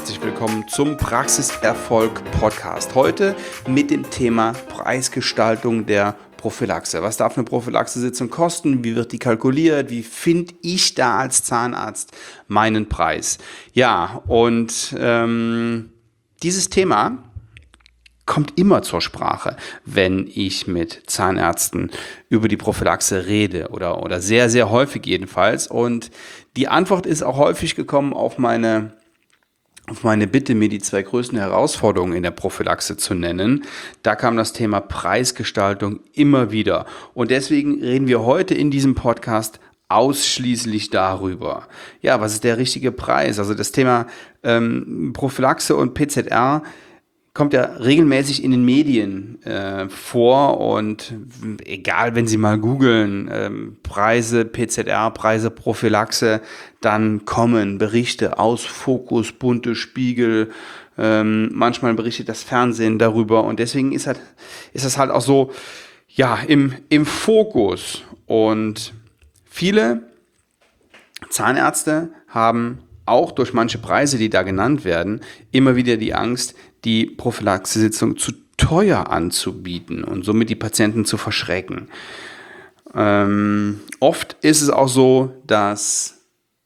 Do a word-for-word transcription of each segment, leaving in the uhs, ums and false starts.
herzlich willkommen zum Praxiserfolg Podcast. Heute mit dem Thema Preisgestaltung der Prophylaxe. Was darf eine Prophylaxe-Sitzung kosten? Wie wird die kalkuliert? Wie finde ich da als Zahnarzt meinen Preis? Ja, und ähm, dieses Thema kommt immer zur Sprache, wenn ich mit Zahnärzten über die Prophylaxe rede oder, oder sehr, sehr häufig jedenfalls. Und die Antwort ist auch häufig gekommen auf meine, auf meine Bitte, mir die zwei größten Herausforderungen in der Prophylaxe zu nennen. Da kam das Thema Preisgestaltung immer wieder. Und deswegen reden wir heute in diesem Podcast ausschließlich darüber. Ja, was ist der richtige Preis? Also das Thema ähm, Prophylaxe und P Z R kommt ja regelmäßig in den Medien äh, vor und egal, wenn Sie mal googeln, ähm, Preise P Z R, Preise Prophylaxe, dann kommen Berichte aus Fokus, Bunte, Spiegel, ähm, manchmal berichtet das Fernsehen darüber und deswegen ist, halt, ist das halt auch so, ja, im, im Fokus und viele Zahnärzte haben auch durch manche Preise, die da genannt werden, immer wieder die Angst, die Prophylaxe-Sitzung zu teuer anzubieten und somit die Patienten zu verschrecken. Ähm, oft ist es auch so, dass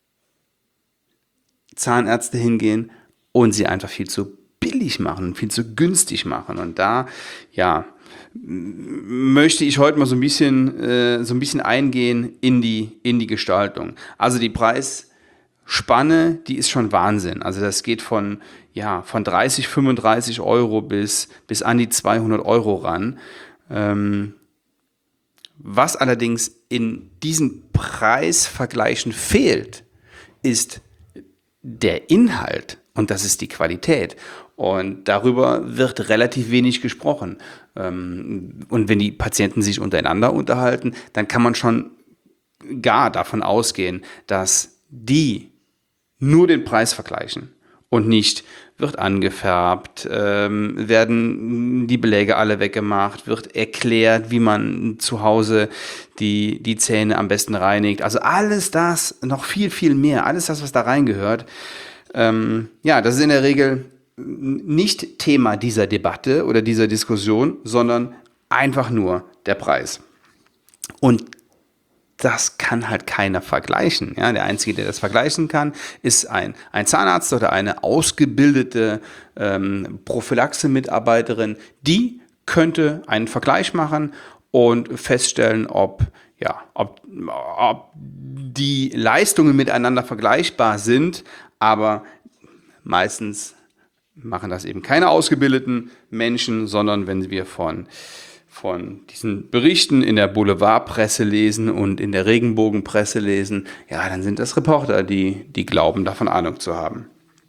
Zahnärzte hingehen und sie einfach viel zu billig machen, viel zu günstig machen. Und da, ja, möchte ich heute mal so ein bisschen, äh, so ein bisschen eingehen in die, in die Gestaltung. Also die Preisspanne, die ist schon Wahnsinn. Also das geht von, ja, von dreißig, fünfunddreißig Euro bis, bis an die zweihundert Euro ran. Ähm, was allerdings in diesen Preisvergleichen fehlt, ist der Inhalt und das ist die Qualität. Und darüber wird relativ wenig gesprochen. Und wenn die Patienten sich untereinander unterhalten, dann kann man schon gar davon ausgehen, dass die nur den Preis vergleichen und nicht wird angefärbt, ähm, werden die Beläge alle weggemacht, wird erklärt, wie man zu Hause die, die Zähne am besten reinigt. Also alles das, noch viel, viel mehr, alles das, was da reingehört, ähm, ja, das ist in der Regel nicht Thema dieser Debatte oder dieser Diskussion, sondern einfach nur der Preis. Und das kann halt keiner vergleichen. Ja, der Einzige, der das vergleichen kann, ist ein, ein Zahnarzt oder eine ausgebildete ähm, Prophylaxe-Mitarbeiterin. Die könnte einen Vergleich machen und feststellen, ob, ja, ob, ob die Leistungen miteinander vergleichbar sind. Aber meistens machen das eben keine ausgebildeten Menschen, sondern wenn wir von von diesen Berichten in der Boulevardpresse lesen und in der Regenbogenpresse lesen, ja, dann sind das Reporter, die, die glauben, davon Ahnung zu haben.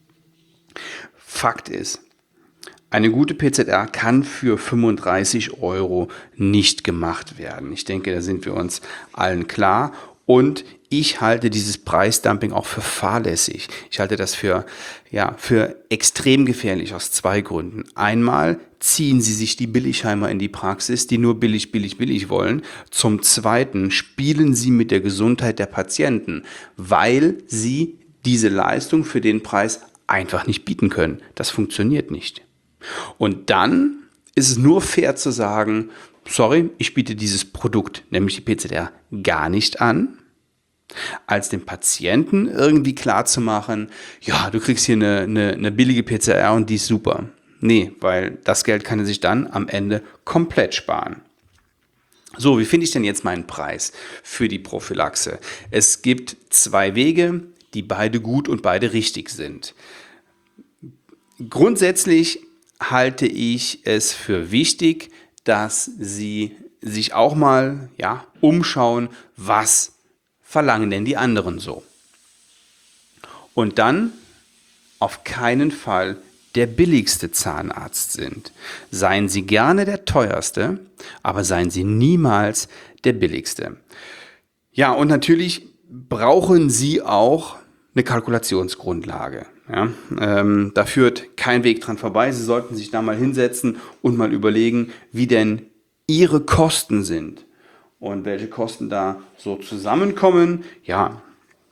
Fakt ist, eine gute P Z R kann für fünfunddreißig Euro nicht gemacht werden. Ich denke, da sind wir uns allen klar. Und ich halte dieses Preisdumping auch für fahrlässig. Ich halte das für, ja, für extrem gefährlich aus zwei Gründen. Einmal ziehen sie sich die Billigheimer in die Praxis, die nur billig, billig, billig wollen. Zum Zweiten spielen sie mit der Gesundheit der Patienten, weil sie diese Leistung für den Preis einfach nicht bieten können. Das funktioniert nicht. Und dann ist es nur fair zu sagen, sorry, ich biete dieses Produkt, nämlich die P Z R, gar nicht an, als dem Patienten irgendwie klar zu machen, ja, du kriegst hier eine, eine, eine billige P Z R und die ist super. Nee, weil das Geld kann er sich dann am Ende komplett sparen. So, wie finde ich denn jetzt meinen Preis für die Prophylaxe? Es gibt zwei Wege, die beide gut und beide richtig sind. Grundsätzlich halte ich es für wichtig, dass Sie sich auch mal, ja, umschauen, was verlangen denn die anderen so. Und dann auf keinen Fall der billigste Zahnarzt sind. Seien Sie gerne der teuerste, aber seien Sie niemals der billigste. Ja, und natürlich brauchen Sie auch eine Kalkulationsgrundlage. Ja, ähm, da führt kein Weg dran vorbei. Sie sollten sich da mal hinsetzen und mal überlegen, wie denn Ihre Kosten sind und welche Kosten da so zusammenkommen. Ja,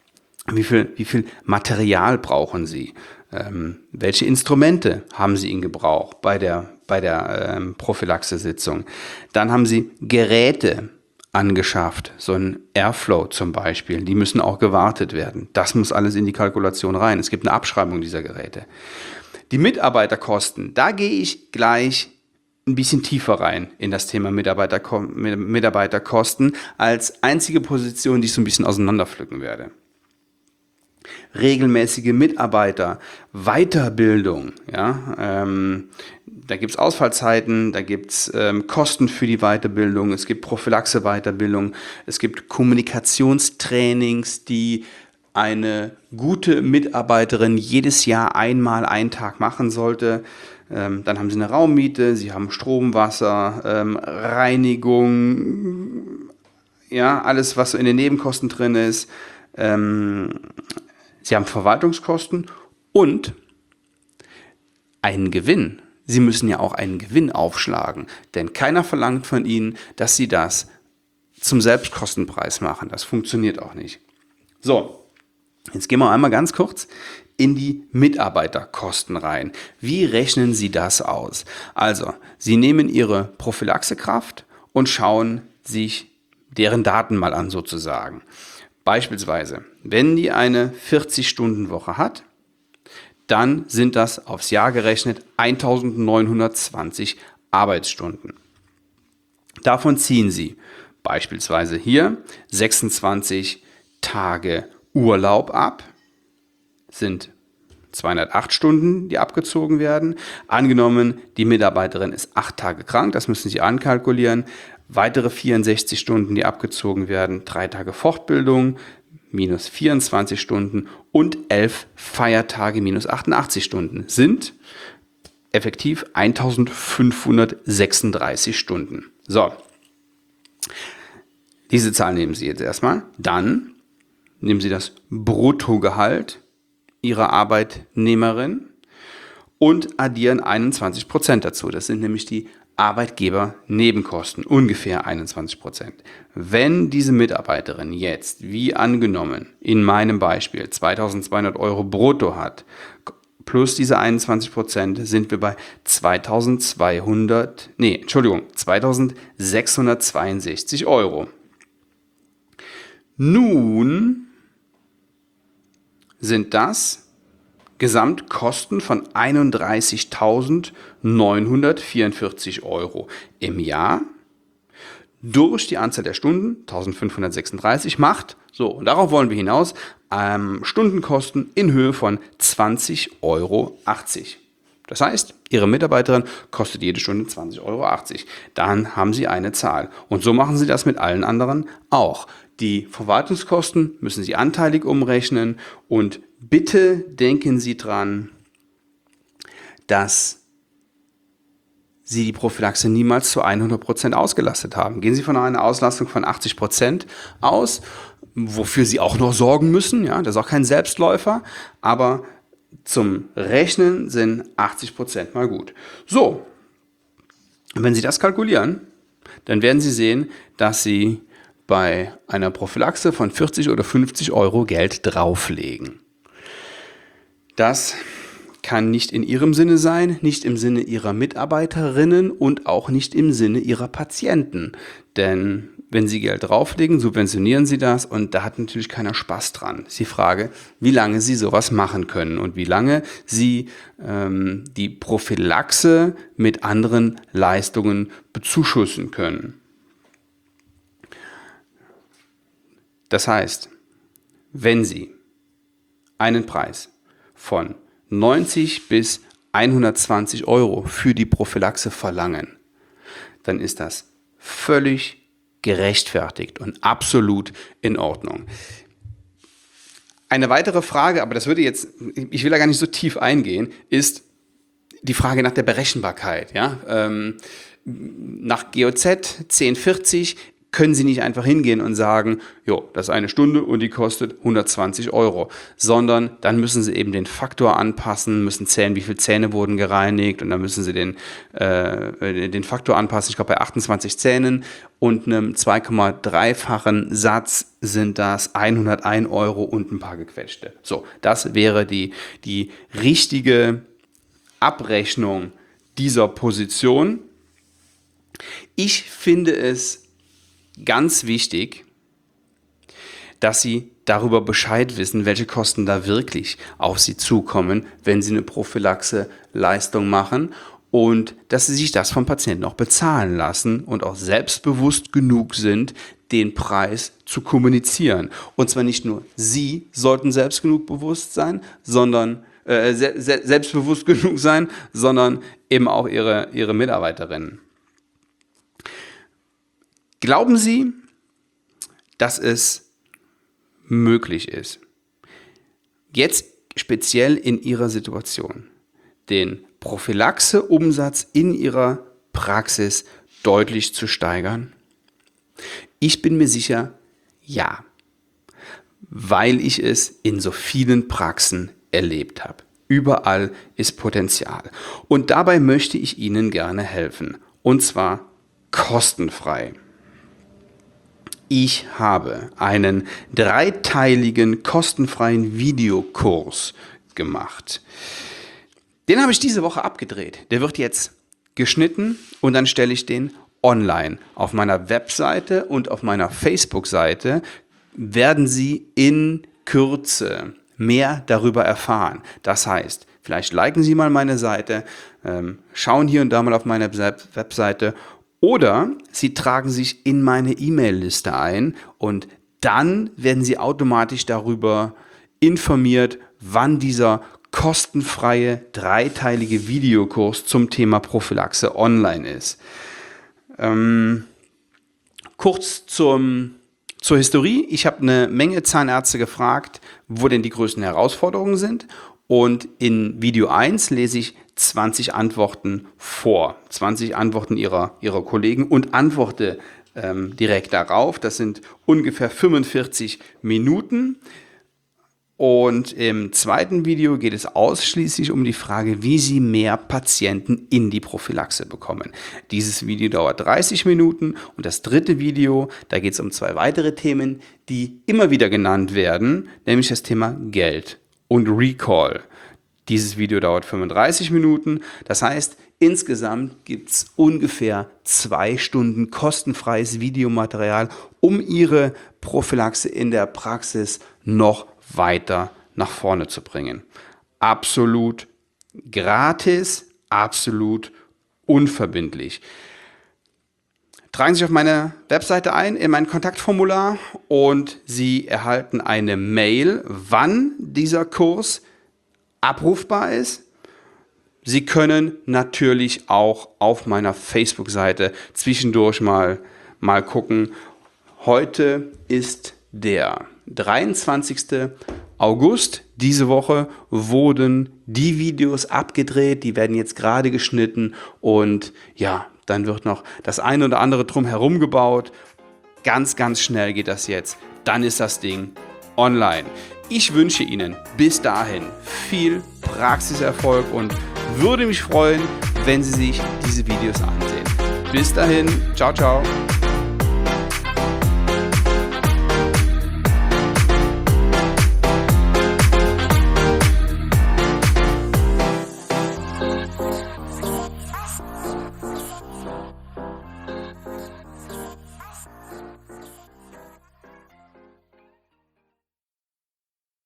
Wie viel, wie viel Material brauchen Sie? Ähm, welche Instrumente haben Sie in Gebrauch bei der, bei der ähm, Prophylaxe-Sitzung? Dann haben Sie Geräte angeschafft, so ein Airflow zum Beispiel. Die müssen auch gewartet werden. Das muss alles in die Kalkulation rein. Es gibt eine Abschreibung dieser Geräte. Die Mitarbeiterkosten, da gehe ich gleich ein bisschen tiefer rein in das Thema Mitarbeiter, Mitarbeiterkosten als einzige Position, die ich so ein bisschen auseinanderpflücken werde. Regelmäßige Mitarbeiter, Weiterbildung, ja, ähm, da gibt es Ausfallzeiten, da gibt es ähm, Kosten für die Weiterbildung, es gibt Prophylaxe-Weiterbildung, es gibt Kommunikationstrainings, die eine gute Mitarbeiterin jedes Jahr einmal einen Tag machen sollte. Ähm, dann haben sie eine Raummiete, sie haben Strom, Wasser, ähm, Reinigung, ja, alles, was so in den Nebenkosten drin ist. Ähm, Sie haben Verwaltungskosten und einen Gewinn. Sie müssen ja auch einen Gewinn aufschlagen, denn keiner verlangt von Ihnen, dass Sie das zum Selbstkostenpreis machen. Das funktioniert auch nicht. So, jetzt gehen wir einmal ganz kurz in die Mitarbeiterkosten rein. Wie rechnen Sie das aus? Also, Sie nehmen Ihre Prophylaxekraft und schauen sich deren Daten mal an sozusagen. Beispielsweise, wenn die eine vierzig-Stunden-Woche hat, dann sind das aufs Jahr gerechnet eintausendneunhundertzwanzig Arbeitsstunden. Davon ziehen Sie beispielsweise hier sechsundzwanzig Tage Urlaub ab, sind zweihundertacht Stunden, die abgezogen werden. Angenommen, die Mitarbeiterin ist acht Tage krank, das müssen Sie ankalkulieren. Weitere vierundsechzig Stunden, die abgezogen werden, drei Tage Fortbildung, minus vierundzwanzig Stunden und elf Feiertage, minus achtundachtzig Stunden, sind effektiv eintausendfünfhundertsechsunddreißig Stunden. So, diese Zahl nehmen Sie jetzt erstmal. Dann nehmen Sie das Bruttogehalt Ihrer Arbeitnehmerin und addieren einundzwanzig Prozent dazu. Das sind nämlich die Arbeitgebernebenkosten, ungefähr einundzwanzig Prozent. Wenn diese Mitarbeiterin jetzt, wie angenommen, in meinem Beispiel zweitausendzweihundert Euro brutto hat, plus diese einundzwanzig Prozent, sind wir bei zweitausendzweihundert, nee, Entschuldigung, zweitausendsechshundertzweiundsechzig Euro. Nun sind das Gesamtkosten von einunddreißigtausendneunhundertvierundvierzig Euro im Jahr durch die Anzahl der Stunden, eintausendfünfhundertsechsunddreißig macht, so, und darauf wollen wir hinaus, ähm, Stundenkosten in Höhe von zwanzig Euro achtzig. Das heißt, Ihre Mitarbeiterin kostet jede Stunde zwanzig Euro achtzig. Dann haben Sie eine Zahl. Und so machen Sie das mit allen anderen auch. Die Verwaltungskosten müssen Sie anteilig umrechnen und bitte denken Sie dran, dass Sie die Prophylaxe niemals zu hundert Prozent ausgelastet haben. Gehen Sie von einer Auslastung von achtzig Prozent aus, wofür Sie auch noch sorgen müssen. Ja, das ist auch kein Selbstläufer, aber zum Rechnen sind achtzig Prozent mal gut. So, und wenn Sie das kalkulieren, dann werden Sie sehen, dass Sie bei einer Prophylaxe von vierzig oder fünfzig Euro Geld drauflegen. Das kann nicht in Ihrem Sinne sein, nicht im Sinne Ihrer Mitarbeiterinnen und auch nicht im Sinne Ihrer Patienten. Denn wenn Sie Geld drauflegen, subventionieren Sie das und da hat natürlich keiner Spaß dran. Ist die Frage, wie lange Sie sowas machen können und wie lange Sie ähm, die Prophylaxe mit anderen Leistungen bezuschussen können. Das heißt, wenn Sie einen Preis von neunzig bis hundertzwanzig Euro für die Prophylaxe verlangen, dann ist das völlig gerechtfertigt und absolut in Ordnung. Eine weitere Frage, aber das würde jetzt, ich will da gar nicht so tief eingehen, ist die Frage nach der Berechenbarkeit. Ja? Ähm, nach G O Z zehn vierzig können Sie nicht einfach hingehen und sagen, jo, das ist eine Stunde und die kostet hundertzwanzig Euro, sondern dann müssen Sie eben den Faktor anpassen, müssen zählen, wie viele Zähne wurden gereinigt und dann müssen Sie den, äh, den Faktor anpassen. Ich glaube, bei achtundzwanzig Zähnen und einem zwei Komma drei-fachen Satz sind das hundertein Euro und ein paar gequetschte. So, das wäre die, die richtige Abrechnung dieser Position. Ich finde es ganz wichtig, dass Sie darüber Bescheid wissen, welche Kosten da wirklich auf Sie zukommen, wenn Sie eine Prophylaxe-Leistung machen und dass Sie sich das vom Patienten auch bezahlen lassen und auch selbstbewusst genug sind, den Preis zu kommunizieren. Und zwar nicht nur Sie sollten selbst genug bewusst sein, sondern äh, se- se- selbstbewusst genug sein, sondern eben auch Ihre, Ihre Mitarbeiterinnen. Glauben Sie, dass es möglich ist, jetzt speziell in Ihrer Situation den Prophylaxe-Umsatz in Ihrer Praxis deutlich zu steigern? Ich bin mir sicher, ja, weil ich es in so vielen Praxen erlebt habe. Überall ist Potenzial. Und dabei möchte ich Ihnen gerne helfen. Und zwar kostenfrei. Ich habe einen dreiteiligen kostenfreien Videokurs gemacht. Den habe ich diese Woche abgedreht. Der wird jetzt geschnitten und dann stelle ich den online. Auf meiner Webseite und auf meiner Facebook-Seite werden Sie in Kürze mehr darüber erfahren. Das heißt, vielleicht liken Sie mal meine Seite, ähm, schauen hier und da mal auf meine Webseite oder Sie tragen sich in meine E-Mail-Liste ein und dann werden Sie automatisch darüber informiert, wann dieser kostenfreie dreiteilige Videokurs zum Thema Prophylaxe online ist. Ähm, kurz zum, zur Historie. Ich habe eine Menge Zahnärzte gefragt, wo denn die größten Herausforderungen sind. Und in Video eins lese ich zwanzig Antworten vor, zwanzig Antworten ihrer, ihrer Kollegen und antworte ähm, direkt darauf. Das sind ungefähr fünfundvierzig Minuten. Und im zweiten Video geht es ausschließlich um die Frage, wie Sie mehr Patienten in die Prophylaxe bekommen. Dieses Video dauert dreißig Minuten und das dritte Video, da geht es um zwei weitere Themen, die immer wieder genannt werden, nämlich das Thema Geld und Recall. Dieses Video dauert fünfunddreißig Minuten, das heißt, insgesamt gibt es ungefähr zwei Stunden kostenfreies Videomaterial, um Ihre Prophylaxe in der Praxis noch weiter nach vorne zu bringen. Absolut gratis, absolut unverbindlich. Tragen Sie sich auf meine Webseite ein, in mein Kontaktformular und Sie erhalten eine Mail, wann dieser Kurs abrufbar ist. Sie können natürlich auch auf meiner Facebook-Seite zwischendurch mal, mal gucken. Heute ist der dreiundzwanzigsten August. Diese Woche wurden die Videos abgedreht, die werden jetzt gerade geschnitten und ja, dann wird noch das eine oder andere drumherum gebaut. Ganz, ganz schnell geht das jetzt. Dann ist das Ding online. Ich wünsche Ihnen bis dahin viel Praxiserfolg und würde mich freuen, wenn Sie sich diese Videos ansehen. Bis dahin, ciao, ciao.